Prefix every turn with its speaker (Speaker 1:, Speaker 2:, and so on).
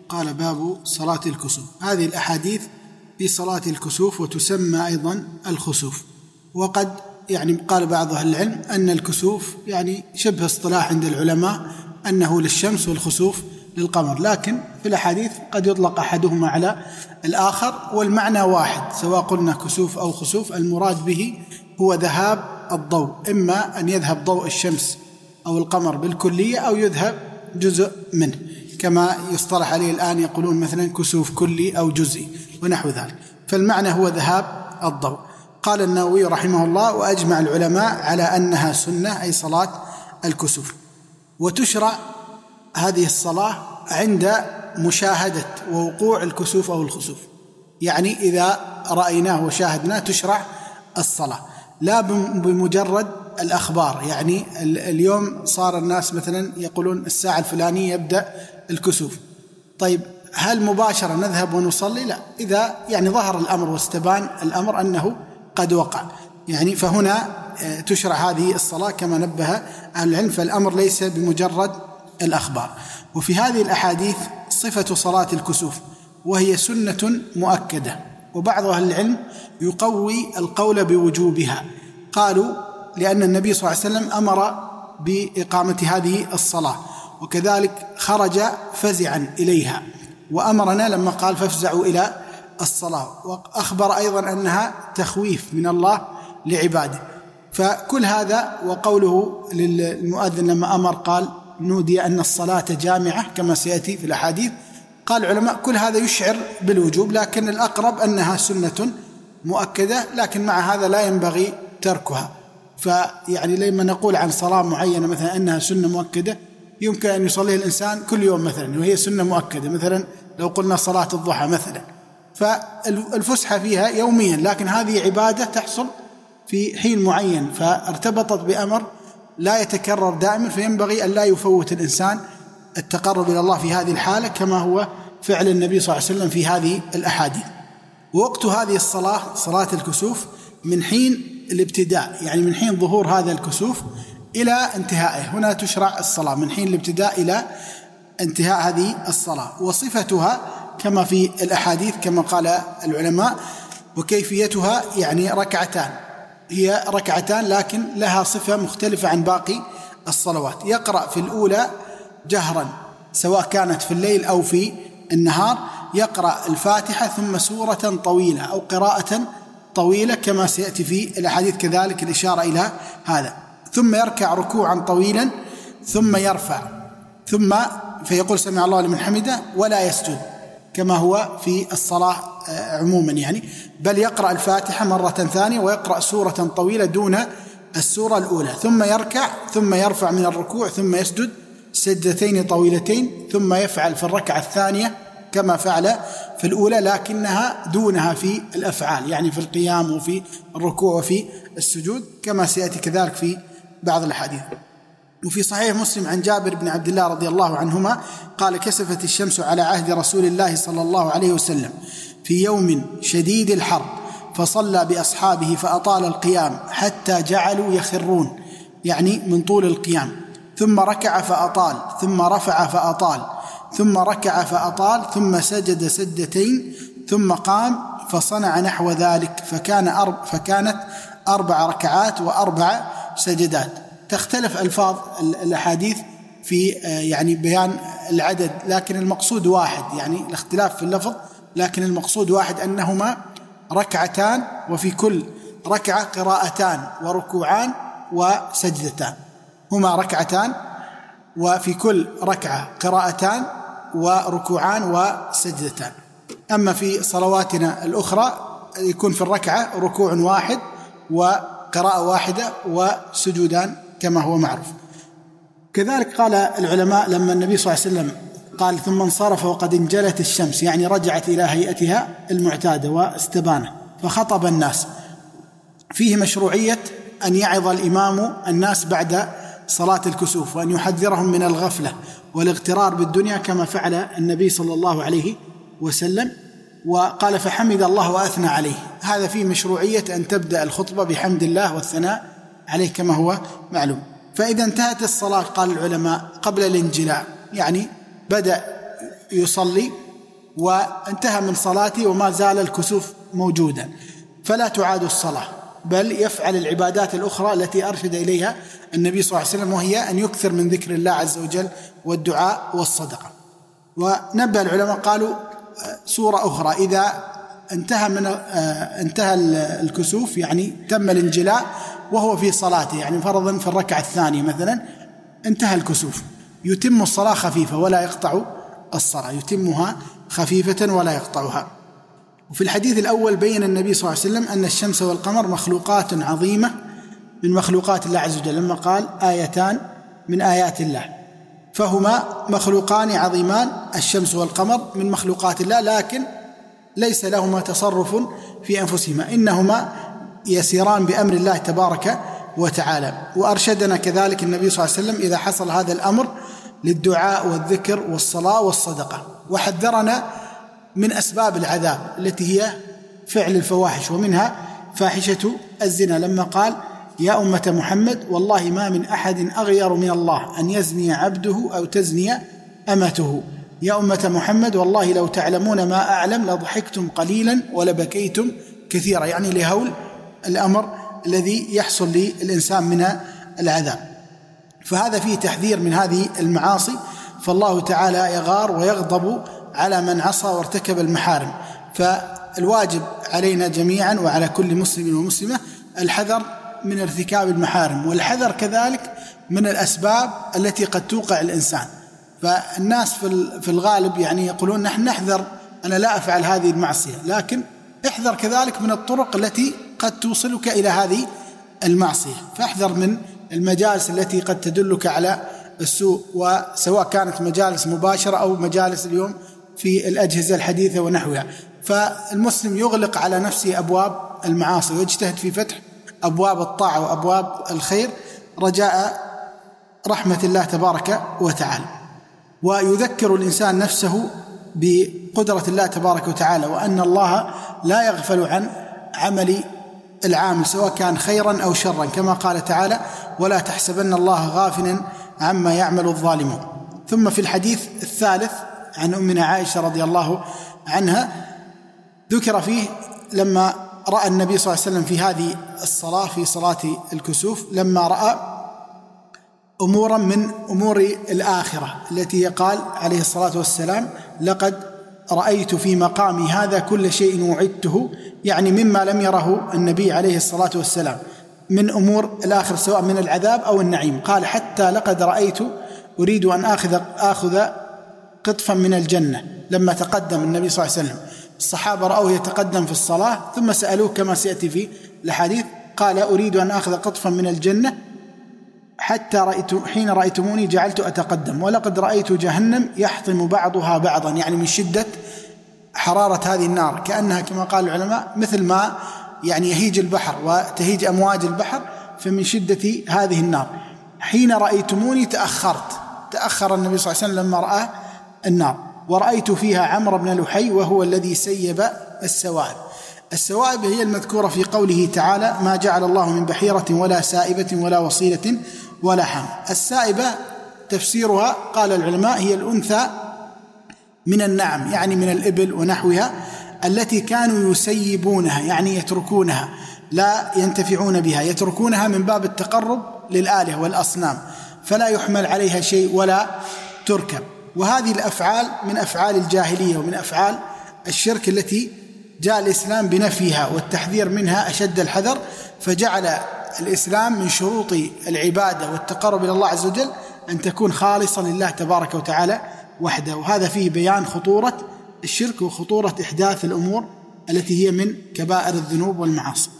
Speaker 1: قال باب صلاة الكسوف. هذه الأحاديث في صلاة الكسوف وتسمى أيضا الخسوف. وقد قال بعض أهل العلم أن الكسوف شبه اصطلاح عند العلماء أنه للشمس والخسوف للقمر، لكن في الأحاديث قد يطلق أحدهما على الآخر والمعنى واحد، سواء قلنا كسوف أو خسوف المراد به هو ذهاب الضوء، إما أن يذهب ضوء الشمس أو القمر بالكلية أو يذهب جزء منه، كما يصطلح عليه الآن يقولون مثلا كسوف كلي أو جزئي ونحو ذلك، فالمعنى هو ذهاب الضوء. قال النووي رحمه الله: وأجمع العلماء على أنها سنة، أي صلاة الكسوف. وتشرع هذه الصلاة عند مشاهدة ووقوع الكسوف أو الخسوف، إذا رأيناه وشاهدناه تشرع الصلاة، لا بمجرد الأخبار. اليوم صار الناس مثلا يقولون الساعة الفلانية يبدأ الكسوف، طيب هل مباشرة نذهب ونصلي؟ لا، إذا ظهر الأمر واستبان الأمر أنه قد وقع، فهنا تشرع هذه الصلاة كما نبه أهل العلم، فالأمر ليس بمجرد الأخبار. وفي هذه الأحاديث صفة صلاة الكسوف، وهي سنة مؤكدة، وبعض أهل العلم يقوي القول بوجوبها، قالوا لأن النبي صلى الله عليه وسلم أمر بإقامة هذه الصلاة، وكذلك خرج فزعا إليها وأمرنا لما قال فافزعوا إلى الصلاة، وأخبر أيضا أنها تخويف من الله لعباده. فكل هذا، وقوله للمؤذن لما أمر قال نودي أن الصلاة جامعة كما سيأتي في الأحاديث، قال العلماء كل هذا يشعر بالوجوب، لكن الأقرب أنها سنة مؤكدة، لكن مع هذا لا ينبغي تركها. لما نقول عن صلاة معينة مثلا أنها سنة مؤكدة، يمكن أن يصليها الإنسان كل يوم مثلا وهي سنة مؤكدة، مثلا لو قلنا صلاة الضحى مثلا، فالفسحة فيها يوميا، لكن هذه عبادة تحصل في حين معين، فارتبطت بأمر لا يتكرر دائما، فينبغي أن لا يفوت الإنسان التقرب إلى الله في هذه الحالة، كما هو فعل النبي صلى الله عليه وسلم في هذه الأحاديث. ووقت هذه الصلاة، صلاة الكسوف، من حين الابتداء، من حين ظهور هذا الكسوف إلى انتهائه، هنا تشرع الصلاة من حين الابتداء إلى انتهاء هذه الصلاة. وصفتها كما في الأحاديث كما قال العلماء، وكيفيتها ركعتان، هي ركعتان لكن لها صفة مختلفة عن باقي الصلوات. يقرأ في الأولى جهرا سواء كانت في الليل أو في النهار، يقرأ الفاتحة ثم سورة طويلة أو قراءة طويلة كما سيأتي في الأحاديث كذلك الإشارة إلى هذا، ثم يركع ركوعا طويلا ثم يرفع، ثم فيقول سمع الله لمن حمده ولا يسجد كما هو في الصلاة عموما، بل يقرأ الفاتحة مرة ثانية ويقرأ سورة طويلة دون السورة الأولى، ثم يركع ثم يرفع من الركوع ثم يسجد سجدتين طويلتين، ثم يفعل في الركعة الثانية كما فعل في الأولى لكنها دونها في الأفعال، في القيام وفي الركوع وفي السجود كما سيأتي كذلك في بعض الحديث. وفي صحيح مسلم عن جابر بن عبد الله رضي الله عنهما قال: كسفت الشمس على عهد رسول الله صلى الله عليه وسلم في يوم شديد الحر، فصلى بأصحابه فأطال القيام حتى جعلوا يخرون، من طول القيام، ثم ركع فأطال، ثم رفع فأطال، ثم ركع فأطال، ثم سجد سجدتين، ثم قام فصنع نحو ذلك، فكانت 4 ركعات و4 سجدات. تختلف ألفاظ الأحاديث في بيان العدد، لكن المقصود واحد، الاختلاف في اللفظ لكن المقصود واحد، أنهما ركعتان وفي كل ركعة قراءتان وركوعان وسجدتان، هما ركعتان وفي كل ركعة قراءتان وركوعان وسجدتان. أما في صلواتنا الأخرى يكون في الركعة ركوع واحد وقراءة واحدة وسجودان كما هو معروف. كذلك قال العلماء لما النبي صلى الله عليه وسلم قال ثم انصرف وقد انجلت الشمس، رجعت إلى هيئتها المعتادة واستبانت، فخطب الناس، فيه مشروعية أن يعظ الإمام الناس بعد صلاة الكسوف، وأن يحذرهم من الغفلة والاغترار بالدنيا كما فعل النبي صلى الله عليه وسلم. وقال فحمد الله وأثنى عليه، هذا فيه مشروعية أن تبدأ الخطبة بحمد الله والثناء عليه كما هو معلوم. فإذا انتهت الصلاة قال العلماء قبل الانجلاء، بدأ يصلي وانتهى من صلاته وما زال الكسوف موجودا، فلا تعاد الصلاة، بل يفعل العبادات الأخرى التي أرشد إليها النبي صلى الله عليه وسلم، وهي أن يكثر من ذكر الله عز وجل والدعاء والصدقة. ونبه العلماء قالوا صورة أخرى: إذا انتهى الكسوف، يعني تم الانجلاء وهو في صلاته، يعني فرضا في الركعة الثانية مثلا انتهى الكسوف، يتم الصلاة خفيفة ولا يقطع الصلاة، يتمها خفيفة ولا يقطعها. وفي الحديث الأول بين النبي صلى الله عليه وسلم أن الشمس والقمر مخلوقات عظيمة من مخلوقات الله عز وجل، لما قال آيتان من آيات الله، فهما مخلوقان عظيمان، الشمس والقمر من مخلوقات الله، لكن ليس لهما تصرف في أنفسهما، إنهما يسيران بأمر الله تبارك وتعالى. وأرشدنا كذلك النبي صلى الله عليه وسلم إذا حصل هذا الأمر للدعاء والذكر والصلاة والصدقة، وحذرنا من أسباب العذاب التي هي فعل الفواحش، ومنها فاحشة الزنا، لما قال: يا أمة محمد والله ما من أحد أغير من الله أن يزني عبده أو تزني أمته. يا أمة محمد والله لو تعلمون ما أعلم لضحكتم قليلا ولبكيتم كثيرا، يعني لهول الأمر الذي يحصل للإنسان من العذاب. فهذا فيه تحذير من هذه المعاصي، فالله تعالى يغار ويغضب على من عصى وارتكب المحارم. فالواجب علينا جميعا وعلى كل مسلم ومسلمة الحذر من ارتكاب المحارم، والحذر كذلك من الأسباب التي قد توقع الإنسان. فالناس في الغالب يعني يقولون نحن نحذر، أنا لا أفعل هذه المعصية، لكن احذر كذلك من الطرق التي قد توصلك إلى هذه المعصية، فاحذر من المجالس التي قد تدلك على السوء، وسواء كانت مجالس مباشرة أو مجالس اليوم في الأجهزة الحديثة ونحوها. فالمسلم يغلق على نفسه أبواب المعاصي ويجتهد في فتح أبواب الطاعة وأبواب الخير رجاء رحمة الله تبارك وتعالى. ويذكر الإنسان نفسه بقدرة الله تبارك وتعالى، وأن الله لا يغفل عن عمل العامل سواء كان خيرا أو شرا، كما قال تعالى: ولا تحسبن الله غافلا عما يعمل الظالمون. ثم في الحديث الثالث عن أمنا عائشة رضي الله عنها ذكر فيه لما رأى النبي صلى الله عليه وسلم في هذه الصلاة، في صلاة الكسوف، لما رأى أمورا من أمور الآخرة التي قال عليه الصلاة والسلام: لقد رأيت في مقامي هذا كل شيء وعدته، يعني مما لم يره النبي عليه الصلاة والسلام من أمور الآخرة سواء من العذاب أو النعيم. قال: حتى لقد رأيت أريد أن آخذ قطفا من الجنة. لما تقدم النبي صلى الله عليه وسلم الصحابة رأوه يتقدم في الصلاة، ثم سألوه كما سيأتي في الحديث، قال: أريد أن آخذ قطفا من الجنة حتى حين رأيتموني جعلت أتقدم، ولقد رأيت جهنم يحطم بعضها بعضا، يعني من شدة حرارة هذه النار، كأنها كما قال العلماء مثل ما يعني يهيج البحر وتهيج أمواج البحر، فمن شدة هذه النار. حين رأيتموني تأخر النبي صلى الله عليه وسلم لما رأى النار، ورأيت فيها عمرو بن لحي وهو الذي سيب السوائب. السوائب هي المذكورة في قوله تعالى: ما جعل الله من بحيرة ولا سائبة ولا وصيلة ولا حام. السائبة تفسيرها قال العلماء هي الأنثى من النعم، يعني من الإبل ونحوها، التي كانوا يسيبونها، يعني يتركونها لا ينتفعون بها، يتركونها من باب التقرب للآلهة والأصنام، فلا يحمل عليها شيء ولا تركب. وهذه الأفعال من أفعال الجاهلية ومن أفعال الشرك التي جاء الإسلام بنفيها والتحذير منها أشد الحذر، فجعل الإسلام من شروط العبادة والتقرب إلى الله عز وجل أن تكون خالصا لله تبارك وتعالى وحده. وهذا فيه بيان خطورة الشرك وخطورة إحداث الأمور التي هي من كبائر الذنوب والمعاصي.